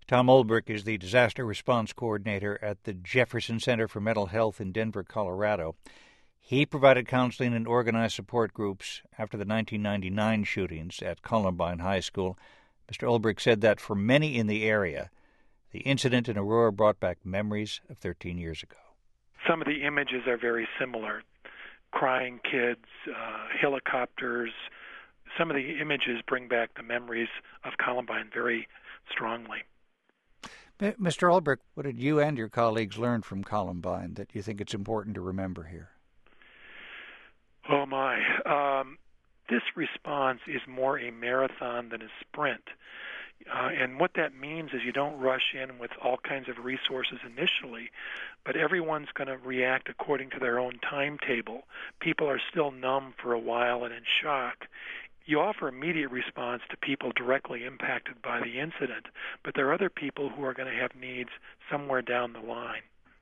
Tom Olbrich is the Disaster Response Coordinator at the Jefferson Center for Mental Health in Denver, Colorado. He provided counseling and organized support groups after the 1999 shootings at Columbine High School. Mr. Olbrich said that for many in the area, the incident in Aurora brought back memories of 13 years ago. Some of the images are very similar. Crying kids, helicopters. Some of the images bring back the memories of Columbine very strongly. Mr. Olbrich, what did you and your colleagues learn from Columbine that you think it's important to remember here? Oh, my. This response is more a marathon than a sprint. And what that means is you don't rush in with all kinds of resources initially, but everyone's going to react according to their own timetable. People are still numb for a while and in shock. You offer immediate response to people directly impacted by the incident, but there are other people who are going to have needs somewhere down the line.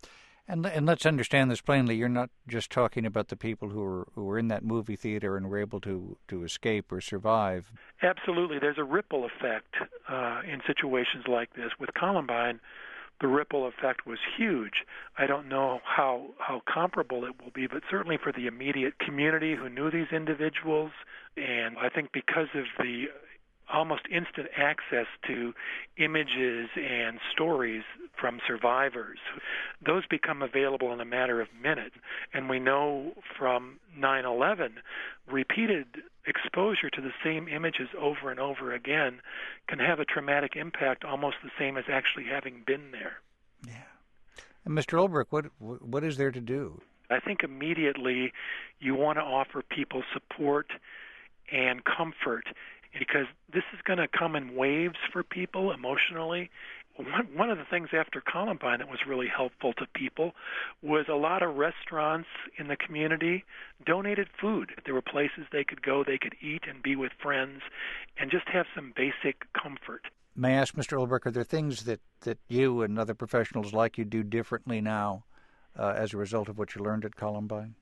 And let's understand this plainly. You're not just talking about the people who were in that movie theater and were able to escape or survive. Absolutely. There's a ripple effect in situations like this. With Columbine, the ripple effect was huge. I don't know how comparable it will be, but certainly for the immediate community who knew these individuals, and I think because of the almost instant access to images and stories from survivors. Those become available in a matter of minutes. And we know from 9/11, repeated exposure to the same images over and over again can have a traumatic impact almost the same as actually having been there. Yeah. And Mr. Olbrich, what is there to do? I think immediately you want to offer people support and comfort, because this is going to come in waves for people emotionally. One of the things after Columbine that was really helpful to people was a lot of restaurants in the community donated food. There were places they could go, they could eat and be with friends and just have some basic comfort. May I ask, Mr. Olbrich, are there things that you and other professionals like you do differently now as a result of what you learned at Columbine?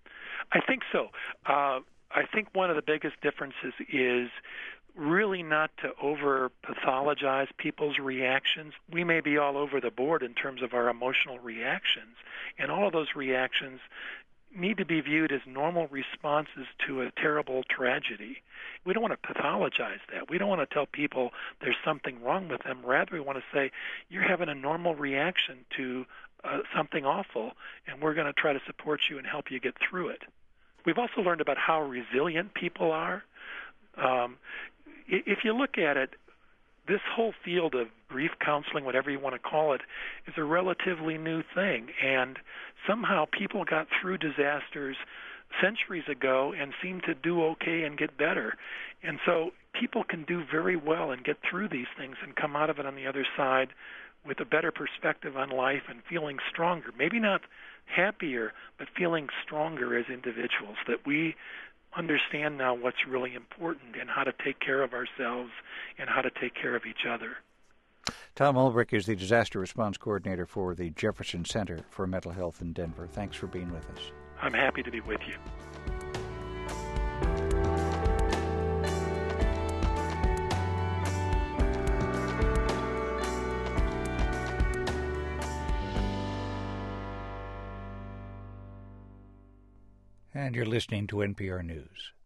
I think so. I think one of the biggest differences is really not to over-pathologize people's reactions. We may be all over the board in terms of our emotional reactions, and all of those reactions need to be viewed as normal responses to a terrible tragedy. We don't want to pathologize that. We don't want to tell people there's something wrong with them. Rather, we want to say, you're having a normal reaction to something awful, and we're going to try to support you and help you get through it. We've also learned about how resilient people are. If you look at it, this whole field of grief counseling, whatever you want to call it, is a relatively new thing. And somehow people got through disasters centuries ago and seem to do okay and get better. And so people can do very well and get through these things and come out of it on the other side with a better perspective on life and feeling stronger. Maybe not happier, but feeling stronger as individuals, that we understand now what's really important and how to take care of ourselves and how to take care of each other. Tom Olbrich is the Disaster Response Coordinator for the Jefferson Center for Mental Health in Denver. Thanks for being with us. I'm happy to be with you. And you're listening to NPR News.